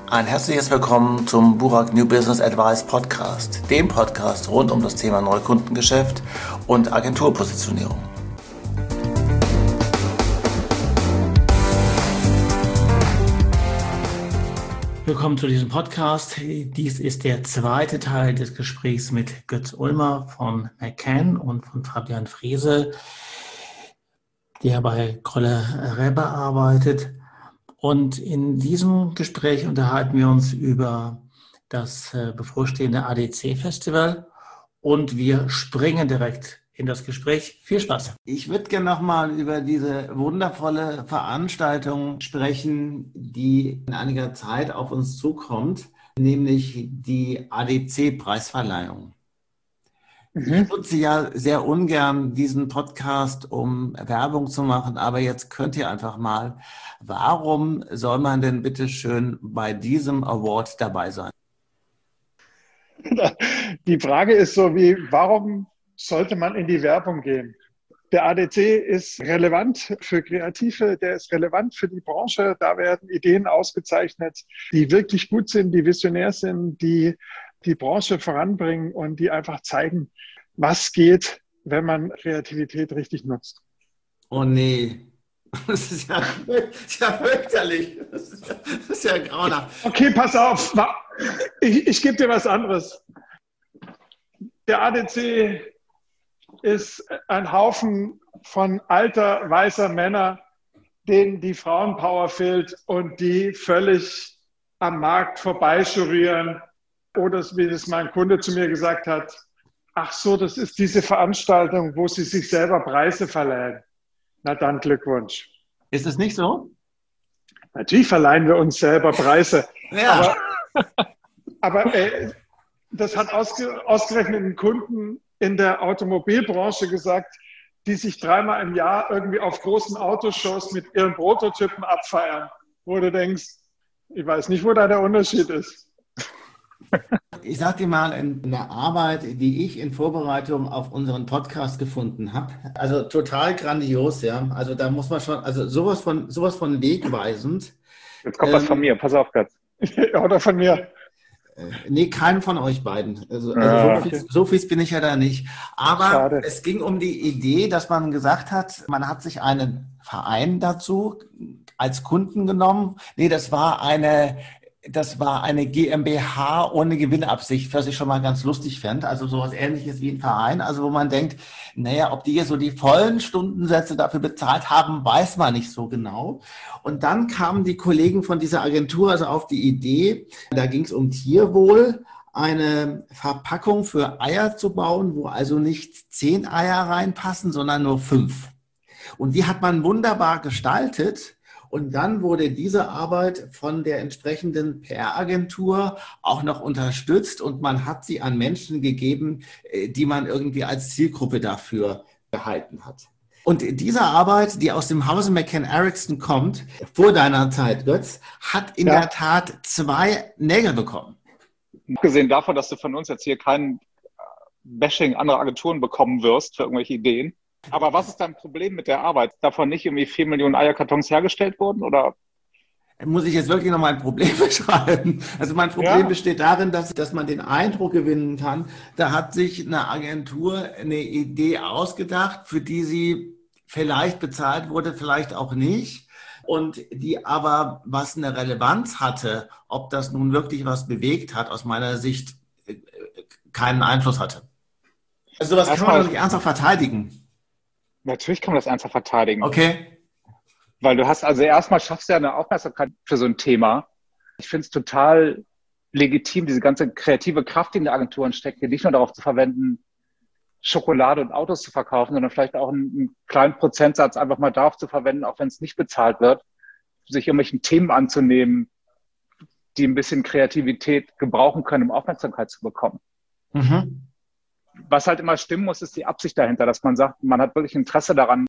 Ein herzliches Willkommen zum Burak New Business Advice Podcast, dem Podcast rund um das Thema Neukundengeschäft und Agenturpositionierung. Willkommen zu diesem Podcast. Dies ist der zweite Teil des Gesprächs mit Götz Ulmer von McCann und von Fabian Frese, der bei Kröller-Rebbe arbeitet. Und in diesem Gespräch unterhalten wir uns über das bevorstehende ADC-Festival und wir springen direkt in das Gespräch. Viel Spaß! Ich würde gerne nochmal über diese wundervolle Veranstaltung sprechen, die in einiger Zeit auf uns zukommt, nämlich die ADC-Preisverleihung. Ich nutze ja sehr ungern diesen Podcast, um Werbung zu machen, aber jetzt könnt ihr einfach mal, warum soll man denn bitte schön bei diesem Award dabei sein? Die Frage ist so wie, warum sollte man in die Werbung gehen? Der ADC ist relevant für Kreative, der ist relevant für die Branche. Da werden Ideen ausgezeichnet, die wirklich gut sind, die visionär sind, die die Branche voranbringen und die einfach zeigen, was geht, wenn man Kreativität richtig nutzt. Oh nee, das ist ja fürchterlich. Das ist ja grauenhaft. Okay, pass auf. Ich gebe dir was anderes. Der ADC ist ein Haufen von alter, weißer Männer, denen die Frauenpower fehlt und die völlig am Markt vorbeijurieren. Oder wie das mein Kunde zu mir gesagt hat, ach so, das ist diese Veranstaltung, wo sie sich selber Preise verleihen. Na dann Glückwunsch. Ist es nicht so? Natürlich verleihen wir uns selber Preise. Ja. Aber das hat ausgerechnet einen Kunden in der Automobilbranche gesagt, die sich 3-mal im Jahr irgendwie auf großen Autoshows mit ihren Prototypen abfeiern, wo du denkst, ich weiß nicht, wo da der Unterschied ist. Ich sag dir mal, in der Arbeit, die ich in Vorbereitung auf unseren Podcast gefunden habe, also total grandios, ja. Also da muss man schon, also sowas von wegweisend. Jetzt kommt was von mir, pass auf, Götz. Oder von mir. Nee, keinen von euch beiden. Also okay. so fies bin ich ja da nicht. Aber Schade. Es ging um die Idee, dass man gesagt hat, man hat sich einen Verein dazu als Kunden genommen. Nee, das war eine GmbH ohne Gewinnabsicht, was ich schon mal ganz lustig fände. Also sowas Ähnliches wie ein Verein. Also wo man denkt, naja, ob die jetzt so die vollen Stundensätze dafür bezahlt haben, weiß man nicht so genau. Und dann kamen die Kollegen von dieser Agentur also auf die Idee, da ging es um Tierwohl, eine Verpackung für Eier zu bauen, wo also nicht 10 Eier reinpassen, sondern nur 5. Und die hat man wunderbar gestaltet. Und dann wurde diese Arbeit von der entsprechenden PR-Agentur auch noch unterstützt und man hat sie an Menschen gegeben, die man irgendwie als Zielgruppe dafür gehalten hat. Und diese Arbeit, die aus dem Hause McCann Erickson kommt, vor deiner Zeit, Götz, hat in der Tat 2 Nägel bekommen. Abgesehen davon, dass du von uns jetzt hier kein Bashing anderer Agenturen bekommen wirst für irgendwelche Ideen. Aber was ist dein Problem mit der Arbeit? Davon nicht irgendwie 4 Millionen Eierkartons hergestellt wurden? Oder? Muss ich jetzt wirklich noch mein Problem beschreiben? Also mein Problem besteht darin, dass man den Eindruck gewinnen kann, da hat sich eine Agentur eine Idee ausgedacht, für die sie vielleicht bezahlt wurde, vielleicht auch nicht. Und die aber, was eine Relevanz hatte, ob das nun wirklich was bewegt hat, aus meiner Sicht keinen Einfluss hatte. Also sowas kann man doch nicht ernsthaft verteidigen. Natürlich kann man das ernsthaft verteidigen. Okay. Weil du hast, also erstmal schaffst du ja eine Aufmerksamkeit für so ein Thema. Ich finde es total legitim, diese ganze kreative Kraft, die in der Agenturen steckt, nicht nur darauf zu verwenden, Schokolade und Autos zu verkaufen, sondern vielleicht auch einen kleinen Prozentsatz einfach mal darauf zu verwenden, auch wenn es nicht bezahlt wird, sich irgendwelchen Themen anzunehmen, die ein bisschen Kreativität gebrauchen können, um Aufmerksamkeit zu bekommen. Mhm. Was halt immer stimmen muss, ist die Absicht dahinter, dass man sagt, man hat wirklich Interesse daran,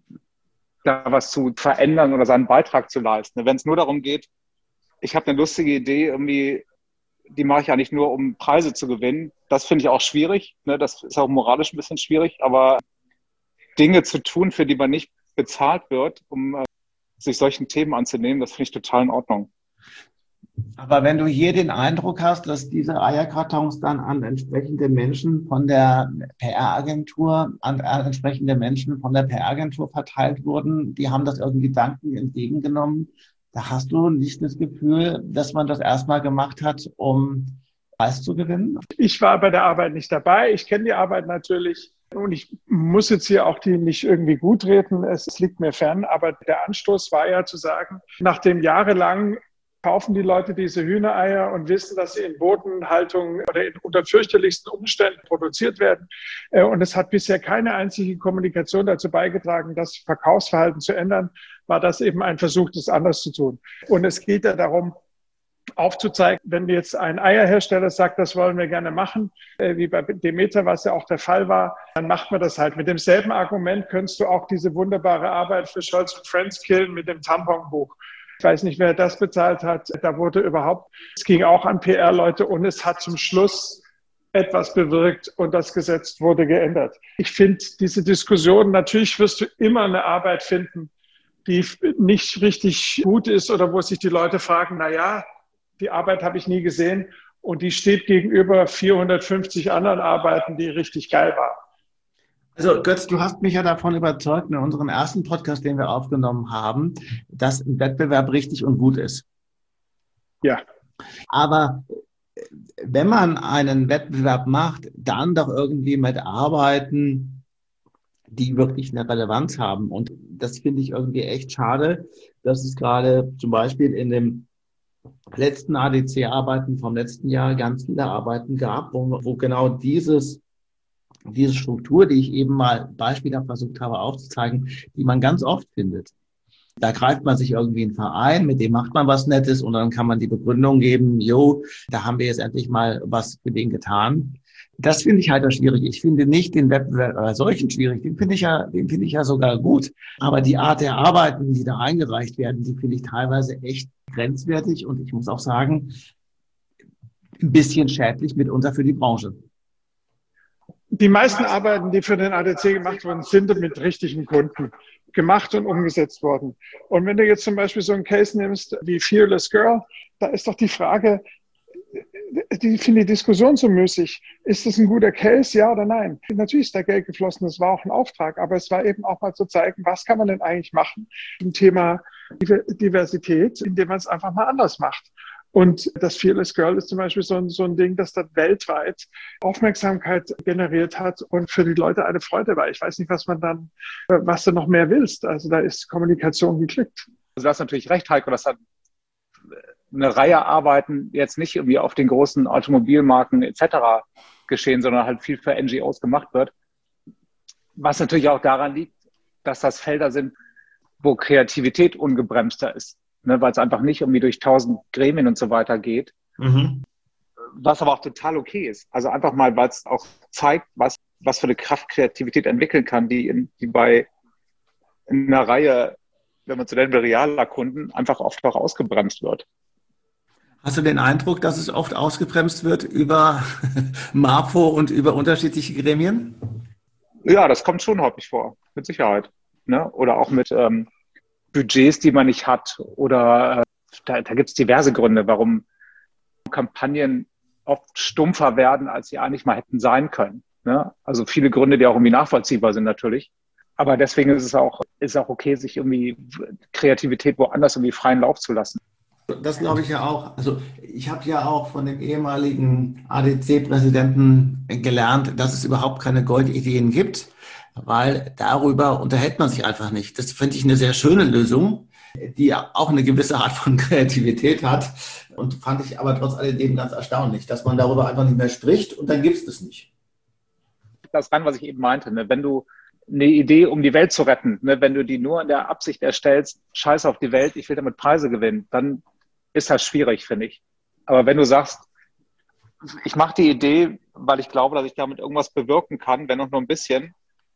da was zu verändern oder seinen Beitrag zu leisten. Wenn es nur darum geht, ich habe eine lustige Idee, irgendwie, die mache ich eigentlich nur, um Preise zu gewinnen. Das finde ich auch schwierig. Ne? Das ist auch moralisch ein bisschen schwierig. Aber Dinge zu tun, für die man nicht bezahlt wird, um sich solchen Themen anzunehmen, das finde ich total in Ordnung. Aber wenn du hier den Eindruck hast, dass diese Eierkartons dann an entsprechende Menschen von der PR-Agentur, an entsprechende Menschen von der PR-Agentur verteilt wurden, die haben das irgendwie dankend entgegengenommen, da hast du nicht das Gefühl, dass man das erstmal gemacht hat, um Preis zu gewinnen? Ich war bei der Arbeit nicht dabei. Ich kenne die Arbeit natürlich. Und ich muss jetzt hier auch die nicht irgendwie gut reden. Es liegt mir fern. Aber der Anstoß war ja zu sagen, nachdem jahrelang kaufen die Leute diese Hühnereier und wissen, dass sie in Bodenhaltung oder unter fürchterlichsten Umständen produziert werden. Und es hat bisher keine einzige Kommunikation dazu beigetragen, das Verkaufsverhalten zu ändern, war das eben ein Versuch, das anders zu tun. Und es geht ja darum, aufzuzeigen, wenn jetzt ein Eierhersteller sagt, das wollen wir gerne machen, wie bei Demeter, was ja auch der Fall war, dann macht man das halt. Mit demselben Argument könntest du auch diese wunderbare Arbeit für Scholz und Friends killen mit dem Tamponbuch. Ich weiß nicht, wer das bezahlt hat. Da wurde überhaupt, es ging auch an PR-Leute und es hat zum Schluss etwas bewirkt und das Gesetz wurde geändert. Ich finde diese Diskussion, natürlich wirst du immer eine Arbeit finden, die nicht richtig gut ist oder wo sich die Leute fragen, na ja, die Arbeit habe ich nie gesehen und die steht gegenüber 450 anderen Arbeiten, die richtig geil waren. Also Götz, du hast mich ja davon überzeugt in unserem ersten Podcast, den wir aufgenommen haben, dass ein Wettbewerb richtig und gut ist. Ja. Aber wenn man einen Wettbewerb macht, dann doch irgendwie mit Arbeiten, die wirklich eine Relevanz haben. Und das finde ich irgendwie echt schade, dass es gerade zum Beispiel in dem letzten ADC-Arbeiten vom letzten Jahr ganz viele Arbeiten gab, wo genau diese Struktur, die ich eben mal beispielhaft versucht habe aufzuzeigen, die man ganz oft findet. Da greift man sich irgendwie einen Verein, mit dem macht man was Nettes und dann kann man die Begründung geben, da haben wir jetzt endlich mal was für den getan. Das finde ich halt schwierig. Ich finde nicht den Wettbewerb als solchen schwierig. Den finde ich ja sogar gut. Aber die Art der Arbeiten, die da eingereicht werden, die finde ich teilweise echt grenzwertig und ich muss auch sagen, ein bisschen schädlich mitunter für die Branche. Die meisten Arbeiten, die für den ADC gemacht wurden, sind mit richtigen Kunden gemacht und umgesetzt worden. Und wenn du jetzt zum Beispiel so einen Case nimmst wie Fearless Girl, da ist doch die Frage, ich finde die Diskussion so müßig. Ist das ein guter Case, ja oder nein? Natürlich ist da Geld geflossen, das war auch ein Auftrag, aber es war eben auch mal zu zeigen, was kann man denn eigentlich machen im Thema Diversität, indem man es einfach mal anders macht. Und das Fearless Girl ist zum Beispiel so ein Ding, das da weltweit Aufmerksamkeit generiert hat und für die Leute eine Freude war. Ich weiß nicht, was du noch mehr willst. Also da ist Kommunikation geklickt. Also du hast natürlich recht, Heiko, das hat eine Reihe Arbeiten jetzt nicht irgendwie auf den großen Automobilmarken etc. geschehen, sondern halt viel für NGOs gemacht wird. Was natürlich auch daran liegt, dass das Felder sind, wo Kreativität ungebremster ist. Ne, weil es einfach nicht irgendwie durch 1000 Gremien und so weiter geht. Mhm. Was aber auch total okay ist. Also einfach mal, weil es auch zeigt, was für eine Kraft Kreativität entwickeln kann, die bei einer Reihe, wenn man zu nennen will, realer Kunden, einfach oft auch ausgebremst wird. Hast du den Eindruck, dass es oft ausgebremst wird über MAPO und über unterschiedliche Gremien? Ja, das kommt schon häufig vor, mit Sicherheit. Ne? Oder auch mit Budgets, die man nicht hat. Oder da gibt es diverse Gründe, warum Kampagnen oft stumpfer werden, als sie eigentlich mal hätten sein können. Ne? Also viele Gründe, die auch irgendwie nachvollziehbar sind natürlich. Aber deswegen ist es auch okay, sich irgendwie Kreativität woanders irgendwie freien Lauf zu lassen. Das glaube ich ja auch. Also ich habe ja auch von dem ehemaligen ADC-Präsidenten gelernt, dass es überhaupt keine Goldideen gibt, weil darüber unterhält man sich einfach nicht. Das finde ich eine sehr schöne Lösung, die auch eine gewisse Art von Kreativität hat und fand ich aber trotz alledem ganz erstaunlich, dass man darüber einfach nicht mehr spricht und dann gibt es das nicht. Das rein, was ich eben meinte, ne? Wenn du eine Idee, um die Welt zu retten, ne? Wenn du die nur in der Absicht erstellst, scheiß auf die Welt, ich will damit Preise gewinnen, dann ist das schwierig, finde ich. Aber wenn du sagst, ich mache die Idee, weil ich glaube, dass ich damit irgendwas bewirken kann, wenn auch nur ein bisschen,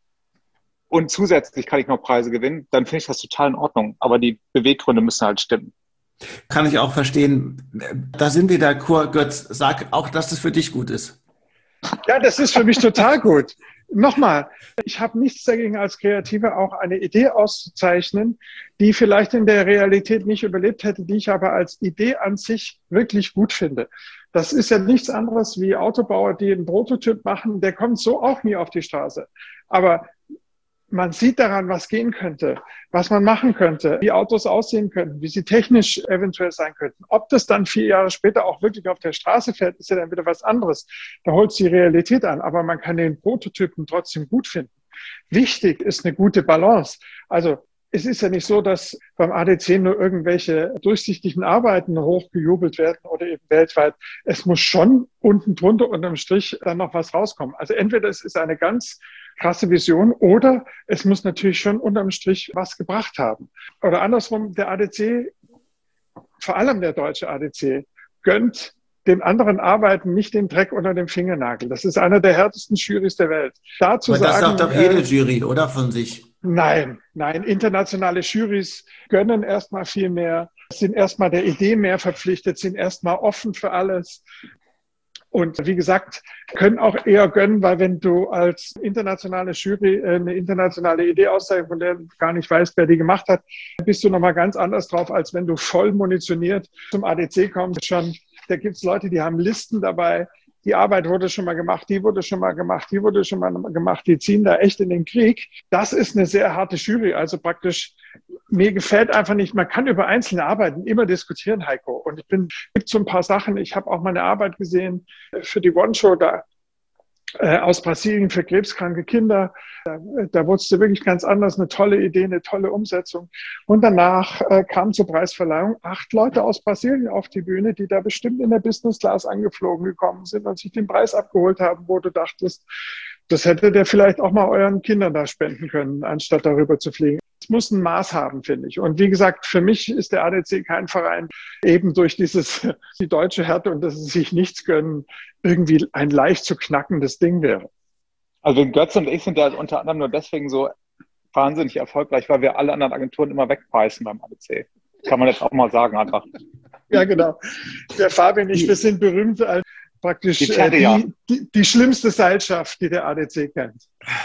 und zusätzlich kann ich noch Preise gewinnen, dann finde ich das total in Ordnung. Aber die Beweggründe müssen halt stimmen. Kann ich auch verstehen. Da sind wir d'accord, Götz. Sag auch, dass das für dich gut ist. Ja, das ist für mich total gut. Nochmal, ich habe nichts dagegen, als Kreativer auch eine Idee auszuzeichnen, die vielleicht in der Realität nicht überlebt hätte, die ich aber als Idee an sich wirklich gut finde. Das ist ja nichts anderes wie Autobauer, die einen Prototyp machen, der kommt so auch nie auf die Straße. Aber man sieht daran, was gehen könnte, was man machen könnte, wie Autos aussehen könnten, wie sie technisch eventuell sein könnten. Ob das dann 4 Jahre später auch wirklich auf der Straße fährt, ist ja dann wieder was anderes. Da holt es die Realität an, aber man kann den Prototypen trotzdem gut finden. Wichtig ist eine gute Balance. Also es ist ja nicht so, dass beim ADC nur irgendwelche durchsichtigen Arbeiten hochgejubelt werden oder eben weltweit. Es muss schon unten drunter unterm Strich dann noch was rauskommen. Also entweder es ist eine ganz krasse Vision oder es muss natürlich schon unterm Strich was gebracht haben. Oder andersrum, der ADC, vor allem der deutsche ADC, gönnt den anderen Arbeiten nicht den Dreck unter dem Fingernagel. Das ist einer der härtesten Jurys der Welt. Dazu Aber das sagen, sagt doch jede Jury, oder, von sich? Nein. Internationale Jurys gönnen erstmal viel mehr, sind erstmal der Idee mehr verpflichtet, sind erstmal offen für alles. Und wie gesagt, können auch eher gönnen, weil wenn du als internationale Jury eine internationale Idee auszeichnest, von der du gar nicht weißt, wer die gemacht hat, bist du nochmal ganz anders drauf, als wenn du voll munitioniert zum ADC kommst. Da gibt es Leute, die haben Listen dabei. Die Arbeit wurde schon mal gemacht, die wurde schon mal gemacht, die wurde schon mal gemacht. Die ziehen da echt in den Krieg. Das ist eine sehr harte Jury. Also praktisch, mir gefällt einfach nicht, man kann über einzelne Arbeiten immer diskutieren, Heiko. Und gibt so ein paar Sachen. Ich habe auch meine Arbeit gesehen für die One-Show da aus Brasilien für krebskranke Kinder. Da wurde es wirklich ganz anders. Eine tolle Idee, eine tolle Umsetzung. Und danach kam zur Preisverleihung 8 Leute aus Brasilien auf die Bühne, die da bestimmt in der Business Class angeflogen gekommen sind und sich den Preis abgeholt haben, wo du dachtest, das hättet ihr vielleicht auch mal euren Kindern da spenden können, anstatt darüber zu fliegen. Es muss ein Maß haben, finde ich. Und wie gesagt, für mich ist der ADC kein Verein, eben durch die deutsche Härte und dass sie sich nichts gönnen, irgendwie ein leicht zu knackendes Ding wäre. Also Götz und ich sind ja unter anderem nur deswegen so wahnsinnig erfolgreich, weil wir alle anderen Agenturen immer wegpreisen beim ADC. Kann man jetzt auch mal sagen einfach. Ja, genau. Der Fabian und ich, wir sind berühmt als praktisch die schlimmste Seilschaft, die der ADC kennt.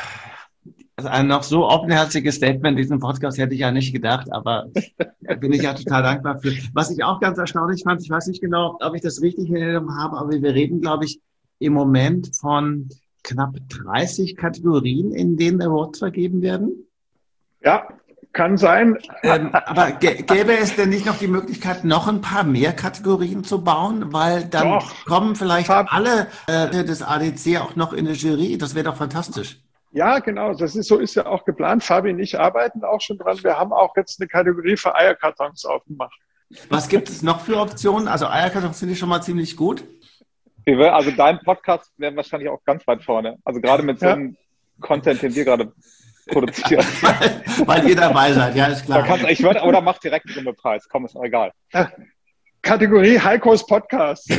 Also ein noch so offenherziges Statement in diesem Podcast hätte ich ja nicht gedacht, aber bin ich ja total dankbar für. Was ich auch ganz erstaunlich fand, ich weiß nicht genau, ob ich das richtig in Erinnerung habe, aber wir reden, glaube ich, im Moment von knapp 30 Kategorien, in denen Awards vergeben werden. Ja, kann sein. Aber gäbe es denn nicht noch die Möglichkeit, noch ein paar mehr Kategorien zu bauen? Weil dann kommen vielleicht alle des ADC auch noch in eine Jury. Das wäre doch fantastisch. Ja, genau. So ist ja auch geplant. Fabi und ich arbeiten auch schon dran. Wir haben auch jetzt eine Kategorie für Eierkartons aufgemacht. Was gibt es noch für Optionen? Also Eierkartons finde ich schon mal ziemlich gut. Also dein Podcast wäre wahrscheinlich auch ganz weit vorne. Also gerade mit so einem Content, den wir gerade produzieren. Weil ihr dabei seid, ja, ist klar. Oder mach direkt einen Preis. Komm, ist auch egal. Kategorie Heikos Podcast.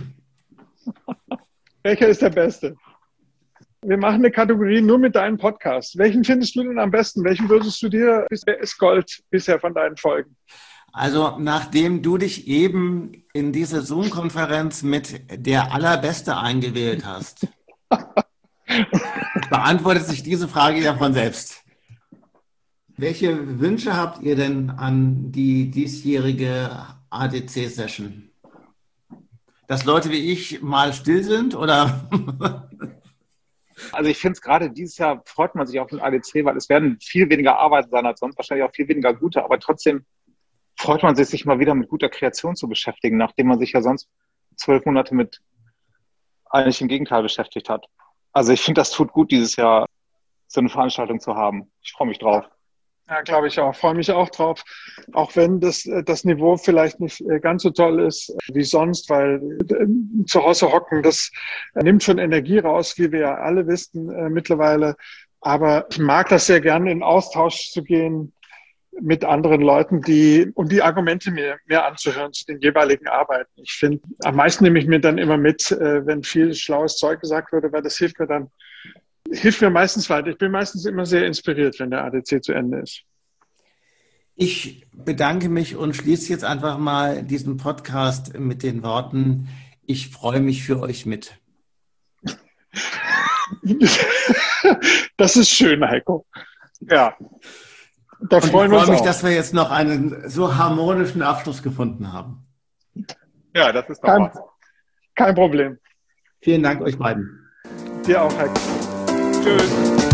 Welcher ist der beste? Wir machen eine Kategorie nur mit deinen Podcasts. Welchen findest du denn am besten? Welchen würdest du dir, wer ist Gold bisher von deinen Folgen? Also nachdem du dich eben in diese Zoom-Konferenz mit der Allerbeste eingewählt hast, beantwortet sich diese Frage ja von selbst. Welche Wünsche habt ihr denn an die diesjährige ADC-Session? Dass Leute wie ich mal still sind oder... Also ich finde es gerade dieses Jahr freut man sich auf den ADC, weil es werden viel weniger Arbeiten sein als sonst, wahrscheinlich auch viel weniger gute, aber trotzdem freut man sich mal wieder mit guter Kreation zu beschäftigen, nachdem man sich ja sonst 12 Monate mit eigentlich dem Gegenteil beschäftigt hat. Also ich finde, das tut gut, dieses Jahr so eine Veranstaltung zu haben. Ich freue mich drauf. Ja, glaube ich auch. Freue mich auch drauf. Auch wenn das Niveau vielleicht nicht ganz so toll ist wie sonst, weil zu Hause hocken, das nimmt schon Energie raus, wie wir ja alle wissen mittlerweile. Aber ich mag das sehr gerne, in Austausch zu gehen mit anderen Leuten, die Argumente mir anzuhören zu den jeweiligen Arbeiten. Ich finde, am meisten nehme ich mir dann immer mit, wenn viel schlaues Zeug gesagt wurde, weil das hilft mir meistens weiter. Ich bin meistens immer sehr inspiriert, wenn der ADC zu Ende ist. Ich bedanke mich und schließe jetzt einfach mal diesen Podcast mit den Worten, ich freue mich für euch mit. Das ist schön, Heiko. Ja. Da freuen wir uns. Ich freue mich, auch. dass wir jetzt noch einen so harmonischen Abschluss gefunden haben. Ja, das ist doch was. Kein Problem. Vielen Dank euch beiden. Dir auch, Heiko. Tschüss.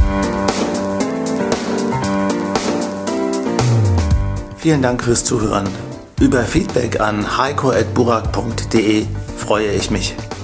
Vielen Dank fürs Zuhören. Über Feedback an heiko@burak.de freue ich mich.